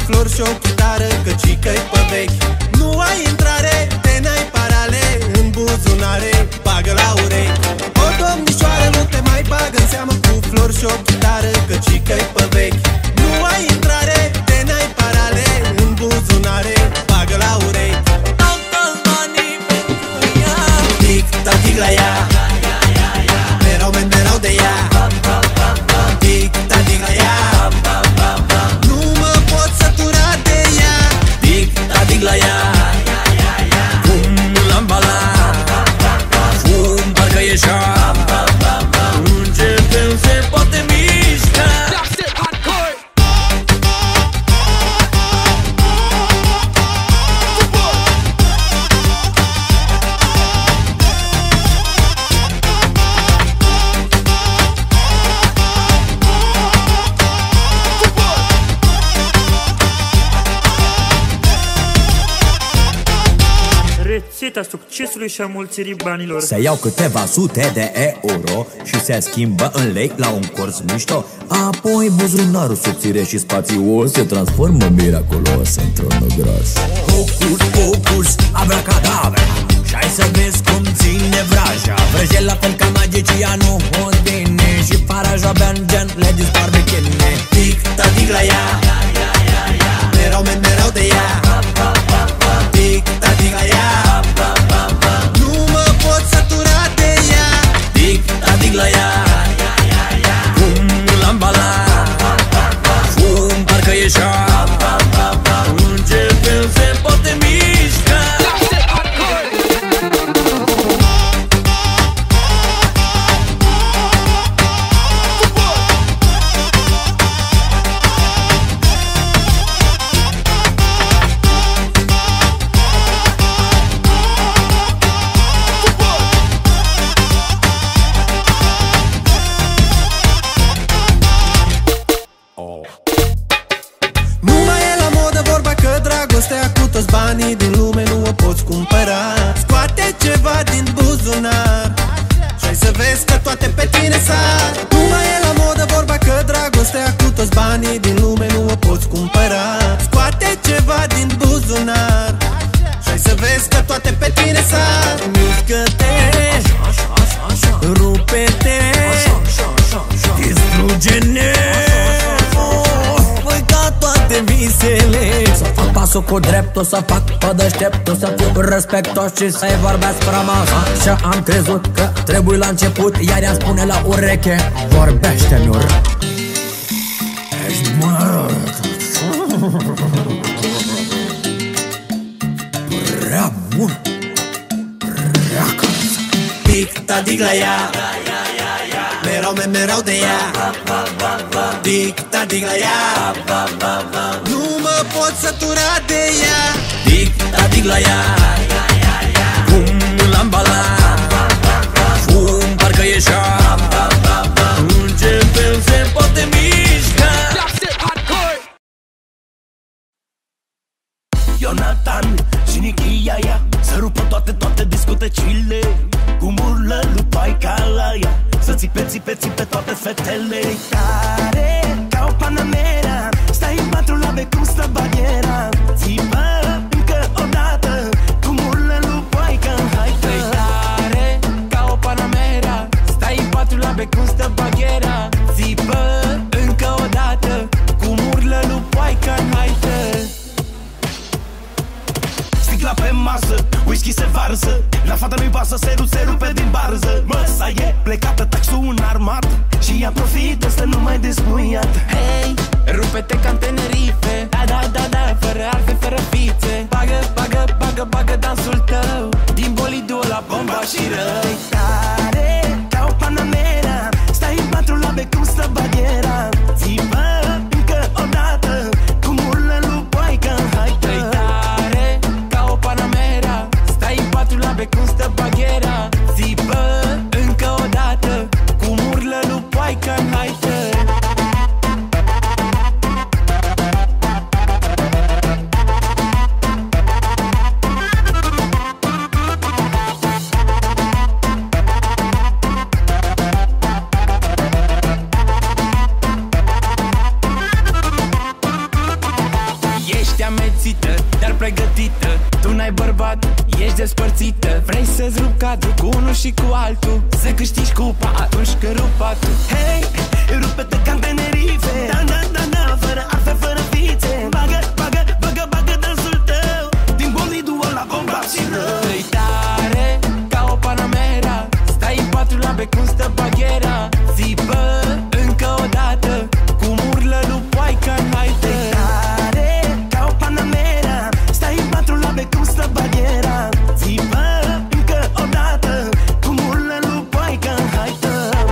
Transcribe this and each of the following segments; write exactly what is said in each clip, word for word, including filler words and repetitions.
flori și o chitară, căcică-i pe vechi. Nu ai intrare, te n-ai parale în buzunare, bagă la urechi. O domnișoară nu te mai bagă în seamă cu flori și o chitară, căcică-i pe vechi. Nu ai intrare, te n-ai parale în buzunare, bagă la urechi. Tic-tac-tic la ea, merau men merau de ea. Tic-tac-tic la ea, nu mă pot sătura de ea. Tic-tac-tic la ea, cum l-am balat, fum parcă ieșea. Începem, se poate mișca. Rețeta succesului și a mulțirii banilor. Se iau câteva sute de euro și se schimbă în lei la un curs mișto. Apoi buzunarul subțire și spațios se transformă miraculos într-un gros. Hocus pocus, abracadabra, și hai să vezi cum ține vraja. Vrăjel la fel ca magicianul Houdini și faraja Ben-Gen le dispar bikini. Tic-tac-tic la ea, merau men merau de ea. Tic-tac-tic la ea, nu mă pot sătura de ea. Tic-tac-tic la ea, cum l-am balat, fum parcă ieșea. Începem, se poate mișca. Dragostea cu toți banii din lume nu o poți cumpăra. Scoate ceva din buzunar și hai să vezi că toate pe tine sar. Nu mai e la modă vorba că dragostea cu toți banii din lume nu o poți cumpăra. Scoate ceva din buzunar și hai să vezi că toate pe tine sar. Mișcă-te, rupe-te, distruge-ne, păi ca toate visele. Să fac pasul cu dreptul, să fac pe deșteptul, să fiu respectos și să-i vorbesc frumos. Așa am crezut că trebuie la început, iar ea spune la ureche: vorbește-mi urât. Ești mărt, prea mult, prea casă. Tic-tac-tic la ea, merau men merau de ea. Tic-tac-tic la ea, nu mă pot sătura de ea. Tic-tac-tic la ea, cum l-am balat, fum parcă ieșea. Începem, se poate mișca. Ionatan și Nichia ea să rupă toate, toate discotecile, cum urlă lupaica la ea, să țipe, țipe, țipe toate fetele. Tare ca o Panamera, stai în patru labe cum stă bariera. Țipă încă o dată, cum urlă lupaica în haită. Tare ca o Panamera, stai în patru labe cum stă bariera. Țipă încă o dată, cum urlă lupaica în haită. Sticla pe masă, whisky se varsă, la fata nu-i pasă, se, ru, se rupe din barză. Măsa e plecată, taxul în armat și ea profită să nu mai despuiat. Hei, rupe-te ca-n Tenerife, da, da, da, da, fără arfe, fără fițe. Bagă, bagă, bagă, bagă dansul tău, din bolidul la bomba și răi. Tare ca o Panamera, stai în patru labe cum stă bariera. Țipă încă o dată, cum urlă lupaica în haită. Tare ca o Panamera, stai în patru labe cum stă bariera. Țipă încă o dată, cum urlă lupaica în haită. despărțită. Vrei să-ți rup cadru cu unul și cu altul, să câștigi cupa atunci când rup patul. Hei, rupe-te ca în Tenerife. Da, da, da, da, fără arfe, fără fițe. Bagă, bagă, bagă, bagă dansul tău, din bolidul ăla bomba și rău. Trăi tare ca o Panamera, stai în patru la bec cum stă baghera. Țipă încă o dată, cum urlă lupoaica în haită. Trăi tare ca o Panamera, stai în patru la bec cum stă baghera. Țipă încă o dată, cum urlă lupoaica în haită.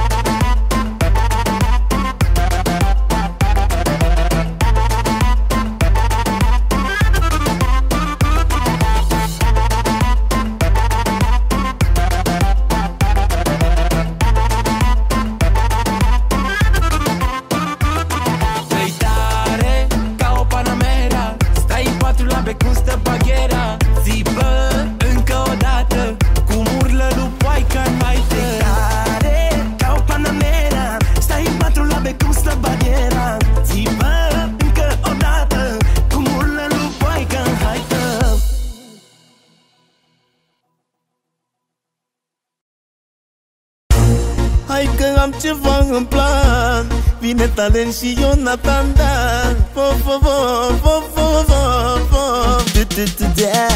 Hai că am ceva în plan, vine Talent și Ionatan, da. Fo, fo, fo, fo, fo, fo, fo, tu, tu, tu, da.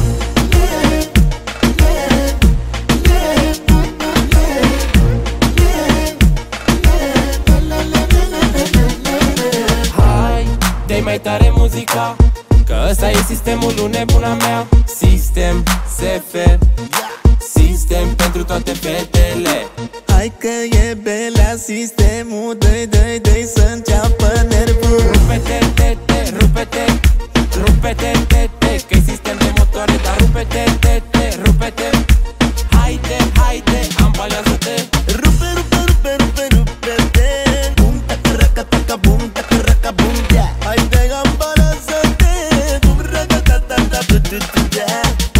Hai, dă-i mai tare muzica, că ăsta e sistemul lui nebuna mea. Sistem S F, sistem pentru toate fetele. Hai că e belea sistemul, dă-i, dă-i, dă-i să înceapă nervul. Rupe-te, te, te, rupe-te, rupe-te, te, te, că-i sistem de motoare, dar rupe-te, te, te, rupe-te. Haide, haide, ambalează-te. Rupe, rupe, rupe, rupe, rupe-te. Bum, taca, raca, taca, bum, taca, raca, bum, yeah. Haide, ambalează-te. Bum, raca, ta, ta, ta, tu, tu, tu, yeah.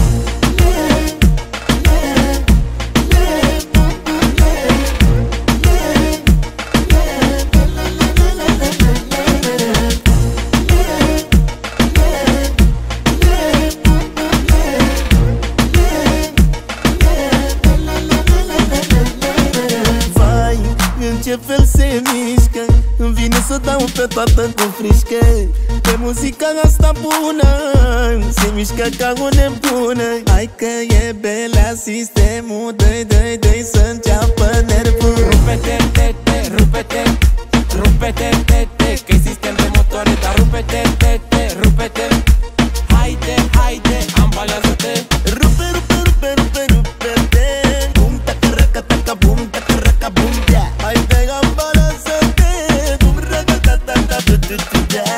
Ce fel se mișcă, îmi vine să dau pe toată cu frișcă. Pe muzica asta bună, se mișcă ca o nebună. Hai că e belea sistemul, dă-i, dă-i, dă-i să înceapă nervul. Rupe-te, te, te, rupe-te, rupe-te, te, te, că-i sistem de motoare, dar rupe-te, te, te, rupe-te. Haide, haide, ambalează-te. Rupe, rupe, rupe, rupe, rupe-te. Bum, taca, raca, taca, bum, taca, raca, bum, yeah. Haide, ambalează-te. Bum, raca, ta, ta, ta, tu, tu, tu, yeah.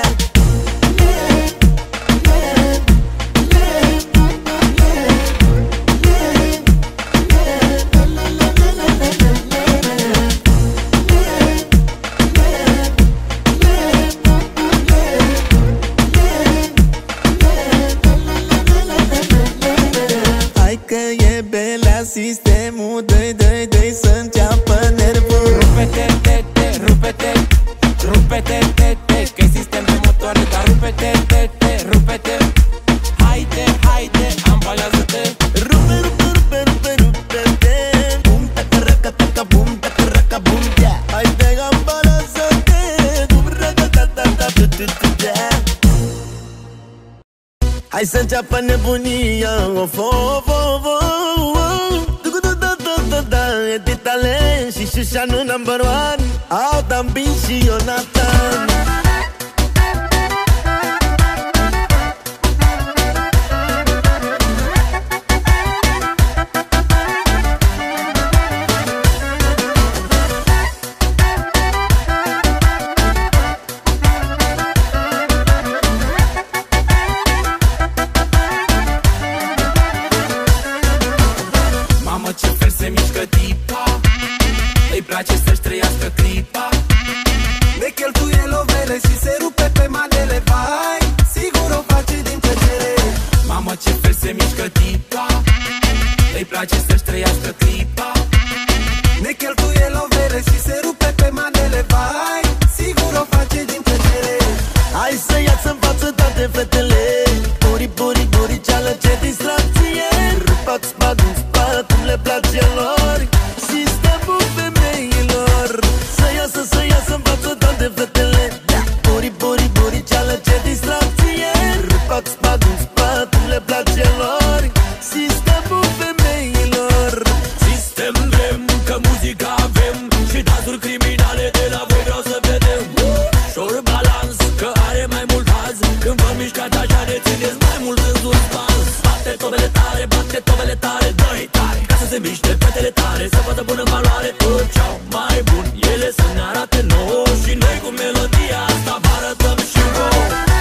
Sistemul, dă-i, dă-i, dă-i să înceapă nervul. Rupe-te, te, te, rupe-te, rupe-te, te, te, că-i sistem de motoare, dar rupe-te, te, te, rupe-te. Haide, haide, ambalează-te. Rupe, rupe, rupe, rupe, rupe-te. Bum, taca, raca, taca, bum, taca, raca, bum, yeah. Haide, ambalează-te. Bum, raca, ta, ta, ta, tu, tu, tu, yeah. Hai să înceapă nebunia, of, of, of, of. De Talent și Șușanu number one, au Dambin și Ionatan. Mamă, ce fel se mișcă tipa, îi place să-și trăiască clipa. Ne cheltuie lovele și se rupe pe manele, vai, sigur o face din plăcere. Mamă, ce fel se mișcă tipa, îi place să-și trăiască clipa. Ne cheltuie lovele și se rupe pe manele, vai, sigur o face din plăcere. Hai să ia-ți în față toate fetele, puri, puri, puri, ceală, ce distracție. Gesturi criminale de la voi vreau să vedem Shore balans, că are mai mult haz Când vă mișcați așa ne țineți mai mult în suspans Bate tobele tare, bate tobele tare, dă-i tare Ca să se miște fetele tare, să vadă bună valoare Tot ce-au mai bun, ele să ne arate nouă Și noi cu melodia asta vă arătăm și vouă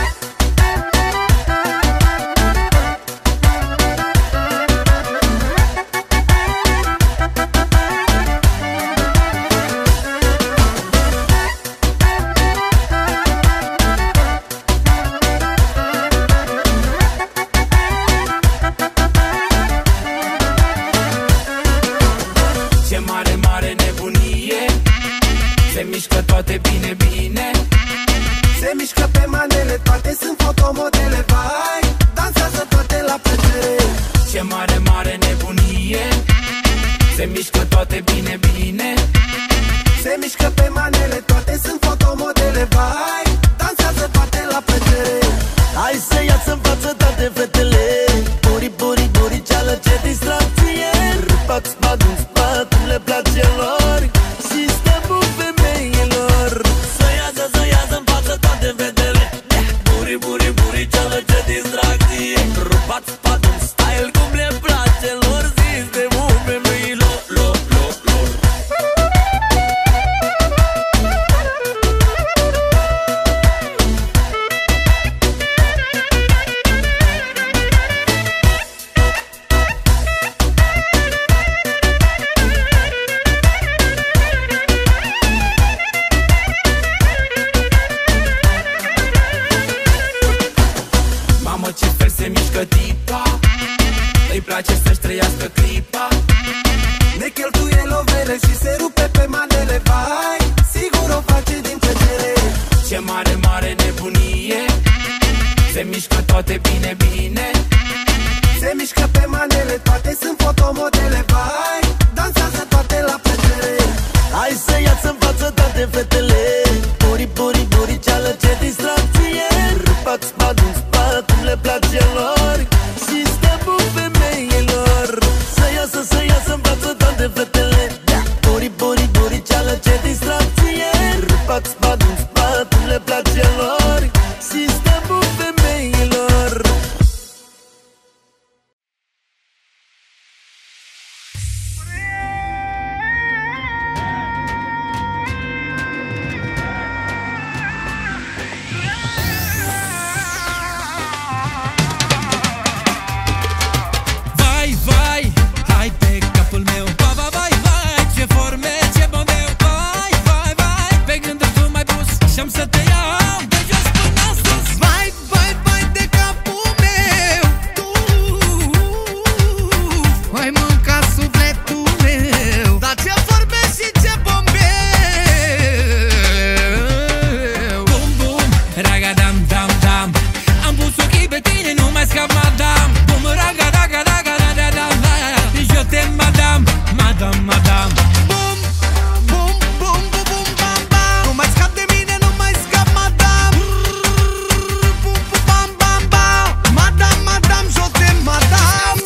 Se mișcă toate bine, bine Se mișcă pe manele, toate sunt fotomodele. Vai, dansează toate la plăcere. Ce mare, mare nebunie Se mișcă toate bine, bine Se mișcă pe manele, toate sunt fotomodele. Vai, dansează toate la plăcere. Hai să ia-ți în față toate fetele. Buri, buri, buri, ceală, ce distracție. Râpați spad în spad, cum le place lor. Sistemul femeilor. Să iasă, să iasă în față toate fetele. Buri, buri, buri, ceală, ce distracție. Râpați spad în style, cum le place lor. Sistemul femeilor, lor, lor, lor. Mamă, ce fel se mișcă tipa. Îi place să-și trăiască clipa. Ne cheltuie lovele și se rupe pe manele. Vai, sigur o face din plăcere. Ce mare, mare nebunie Se mișcă toate bine, bine Se mișcă pe manele, toate sunt fotomodele. Vai, dansează toate la plăcere. Hai să ia-ți în față toate fetele. Buri, buri, buri, ceală, ce distracție. Râpați spad în spad, cum le place lor. Sistemul femeilor. Să iasă, să iasă în față toate fetele. Buri, buri, buri, ceală, ce distracție. Râpați spad în spad, cum le place lor. Sistemul femeilor. Vai, vai, hai pe capul meu. Vai, vai, vai, vai, ce forme, ce bombeu. Vai, vai, vai, pe gânduri tu mai pus și-am să te iau de jos până sus. Vai, vai, vai, de capul meu. Tu ai mâncat sufletul meu. Dar ce forme și ce bombeu. Bum, bum, ragadam, dam, dam. Am pus ochii pe tine, nu mai scap, madam. Bum, raga, raga, raga, raga, raga. Je t'aime, madame, madame, madame. Bum, bum, bum, bum, bum, bam, bam. Nu mai scap de mine, nu mai scap, madame. Bum, bum, bam, bam, bam. Madame, madame, je t'aime, madame.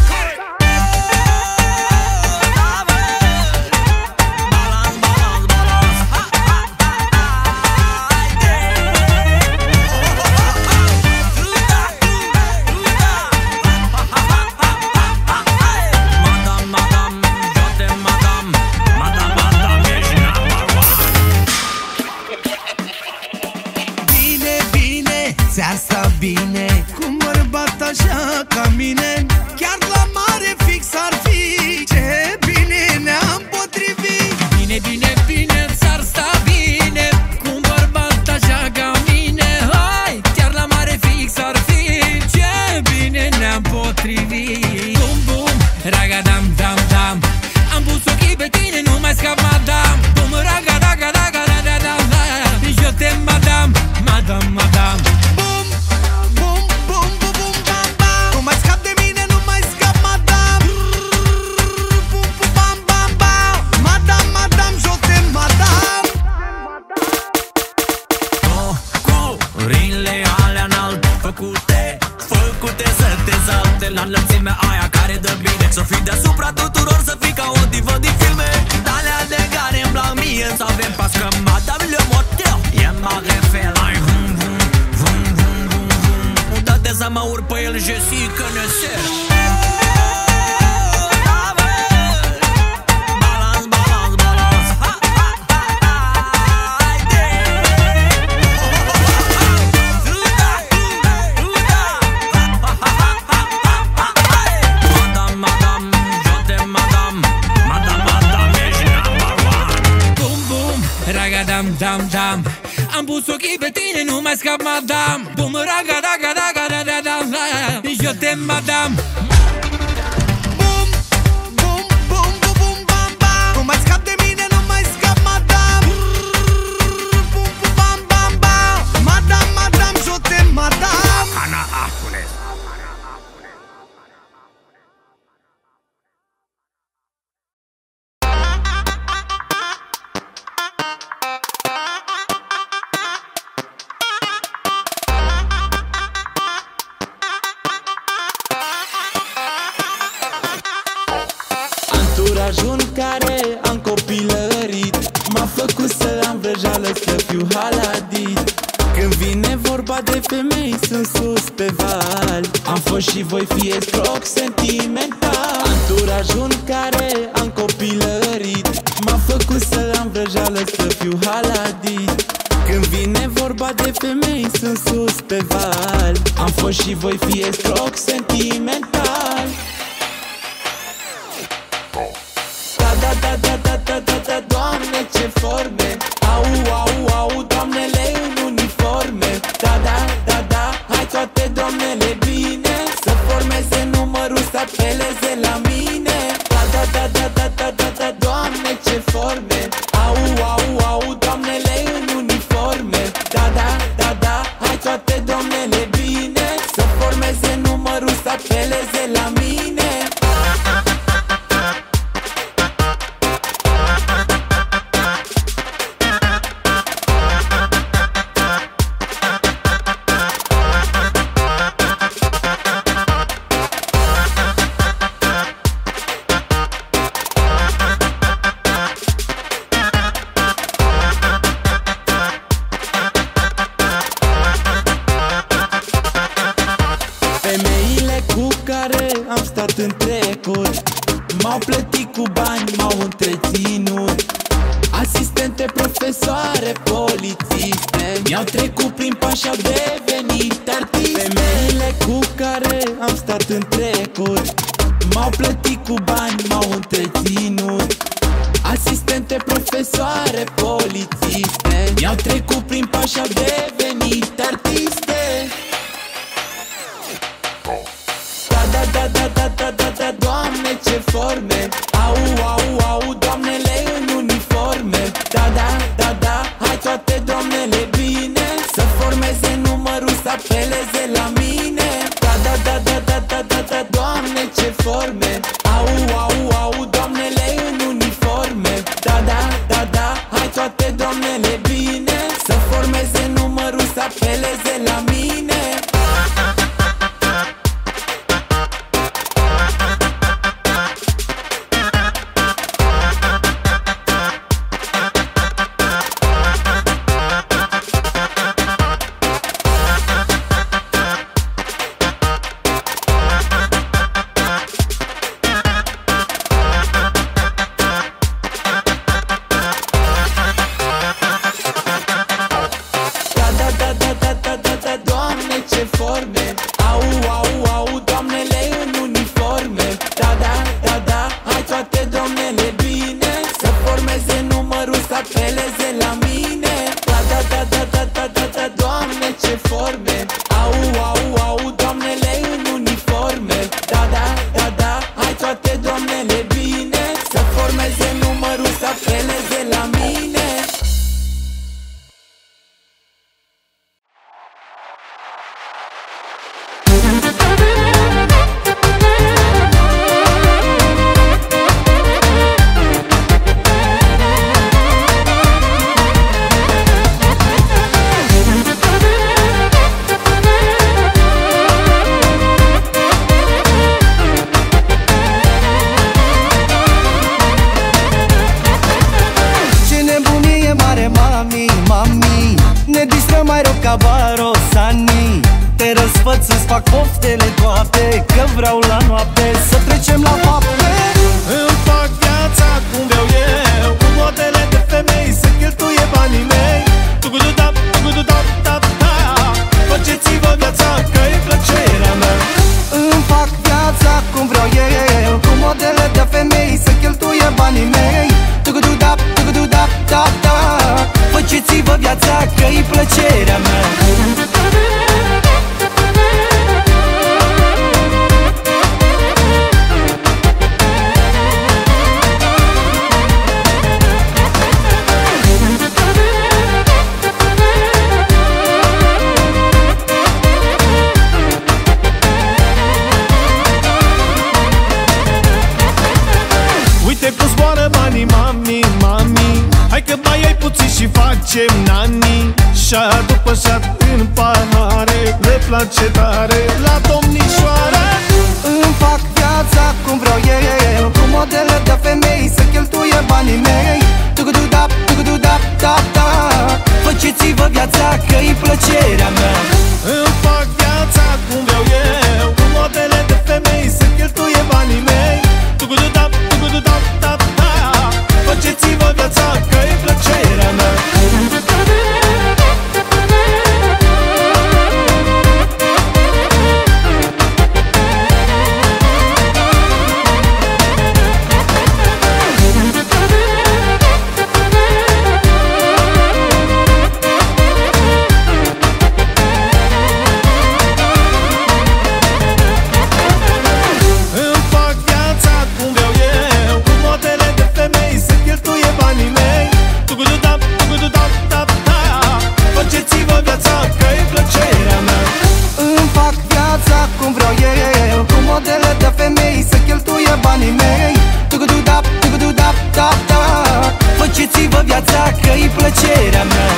Madame, madame, je t'aime, madame. Madame, madame, ești number one. Bine, bine, ți-ar sta bine cu un bărbat așa ca mine. Chiar la mare fix ar fi. Ce bine ne-am potrivit. Bine, bine, bine, ți-ar sta bine cu un bărbat așa ca mine. Hai, chiar la mare fix ar fi. Ce bine ne-am potrivit. Bum, bum, ragadam, dam, dam. Am pus ochii pe tine, nu mai scap, madame. Bum, raga, raga, raga, raga, raga. Je t'aime, madame, madame, madame. Bum, bum, bum, bum, bum, bam, bam. Nu mai scap de mine, daga dam dam dam. Am pus ochii pe tine, nu mai scap madam. Bumeraga daga daga da da da da. Eu te madam. Bum bum bum bum bum bam bam. Nu mai scap de mine, nu mai scap madam. Bum bum bam bam bam. Madam madam, eu te madam. Ana Acule. Anturajul în care am copilărit m-a făcut să am vrăjeală, să fiu haladit. Când vine vorba de femei, sunt sus pe val. Am fost și voi fi escroc sentimental. Anturajul în care am copilărit m-a făcut să am vrăjeală, să fiu haladit. Când vine vorba de femei, sunt sus pe val. Am fost și voi fi escroc sentimental. Da, da, da, da, da, da, da, Doamne, ce forme. Au, au, au, doamnele în uniforme. Da, da, da, da, hai toate doamnele bine să formeze numărul, să apeleze la mine. Da, da, da, da, da, da, da, da, Doamne, ce forme. Au, au, au, doamnele în uniforme. Da, da, da, da, hai toate doamnele bine să formeze numărul, să apeleze la mine. Femeile cu care am stat în trecut m-au plătit cu bani, m-au întreținut. Asistente, profesoare, polițiste mi-au trecut prin pași, au devenit artiste. Femeile cu care am stat în trecut m-au plătit cu bani, m-au întreținut. Asistente, profesoare, polițiste mi-au trecut prin pași, au devenit artiste. Da, da, da, da, da, da, da, Doamne, ce forme. Au, au, au, doamnele în uniforme. Da, da, da, da, hai toate doamnele bine să formeze numărul, să apeleze la mine. Da, da, da, da, da, da, da, da, Doamne, ce forme. Au, au, au, doamnele în uniforme. Da, da, da, da, hai toate doamnele bine să formeze numărul, să apeleze la mine. banii mei. Tu-gu-du-da, tu-gu-du-da, da, da. Faceți-vă viața că-i plăcerea mea. Uite cum zboară banii, mami, mami. Hai că mai ai puțin și facem nani. Șa după șat în pahare, le place tare la domnișoara. Îmi fac viața cum vreau eu, cu modele de femei să cheltuie banii mei. Tugu-du-dap, tugu-du-dap, dap, dap. Faceți-vă viața că-i plăcerea mea. Îmi fac viața cum vreau eu, cu modele de femei să cheltuie banii mei. Tugu-du-dap, tugu-du-dap, dap, dap. Faceți-vă viața că-i plăcerea mea. Faceți-vă viața că-i plăcerea mea.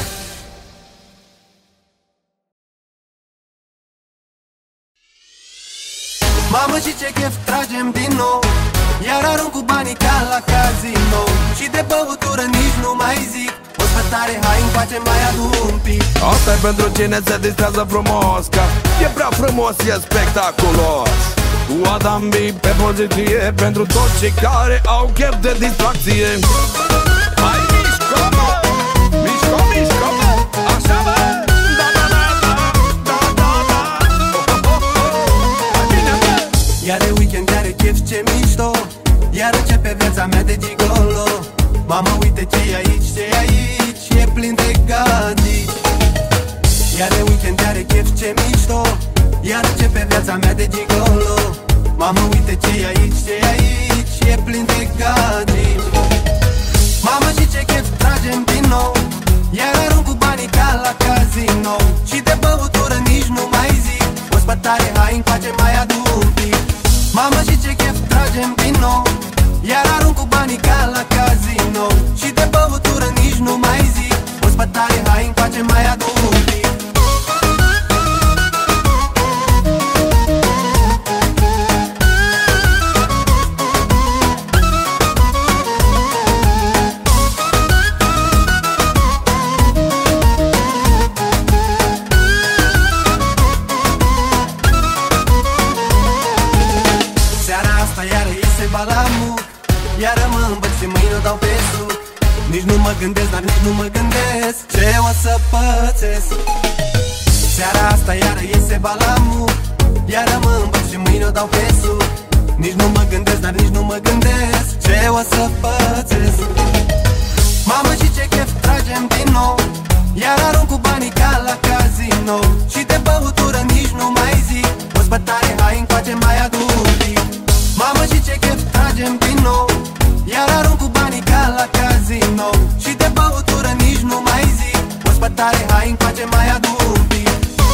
Mamă, și ce chef tragem din nou, iar arunc cu banii ca la casino. Și de băutură nici nu mai zic, o spătare, hai încoace, mai adu un pic. Asta e pentru cine se distrează frumos, că e prea frumos, e spectaculos. Cu Adam B pe poziție, pentru toți cei care au chef de distracție. Hai, mișcă, mă! Mișcă, mișcă, mă! Așa, mă! Da, da, da, da, da, da, da. Hai bine, mă! Iar e weekend, iar e chef, ce mișto, iar începe viața mea de gigolo. Mamă, uite ce-i aici, ce-i aici, e plin de gadici. Iar e weekend, iar e chef, ce mișto, iar începe viața mea de gigolo. Mamă, uite ce-i aici, ce-i aici, e plin de gadici. Mamă, și ce chef tragem din nou, iar arunc cu banii ca la casino. Și de băutură nici nu mai zic, o spătare, hai încoace, mai adu un pic. Mamă, și ce chef tragem din nou, iar arunc cu banii ca la casino. Și de băutură nici nu mai zic, o spătare, hai încoace, mai adu un pic. Iar mă îmbăt și mâine o dau pe suc. Nici nu mă gândesc, dar nici nu mă gândesc ce o să pățesc. Seara asta iară iese balamul, iar mă îmbăt și mâine o dau pe suc. Nici nu mă gândesc, dar nici nu mă gândesc ce o să pățesc. Mamă, și ce chef tragem din nou, iar arunc cu banii ca la casino. Și de băutură nici nu mai zic, o spătare, hai încoace, mai adu un pic. Mamă, și ce chef tragem din nou, iar arunc cu banii ca la casino. Și de băutură nici nu mai zic, o spătare, hai încoace, mai adu un pic.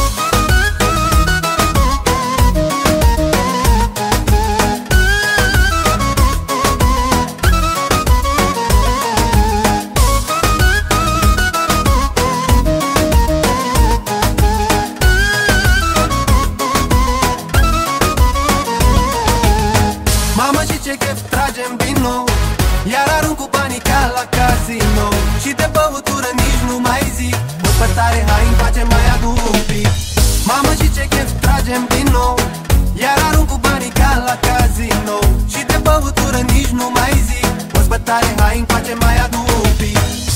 Mamă, și ce chef tragem din nou, iar arunc cu banii ca la casino. Și de băutură nici nu mai zic, o spătare, hai încoace, mai adu un pic. Mamă, și ce chef tragem din nou, iar arunc cu banii ca la casino. Și de băutură nici nu mai zic, o spătare, hai încoace, mai adu un pic.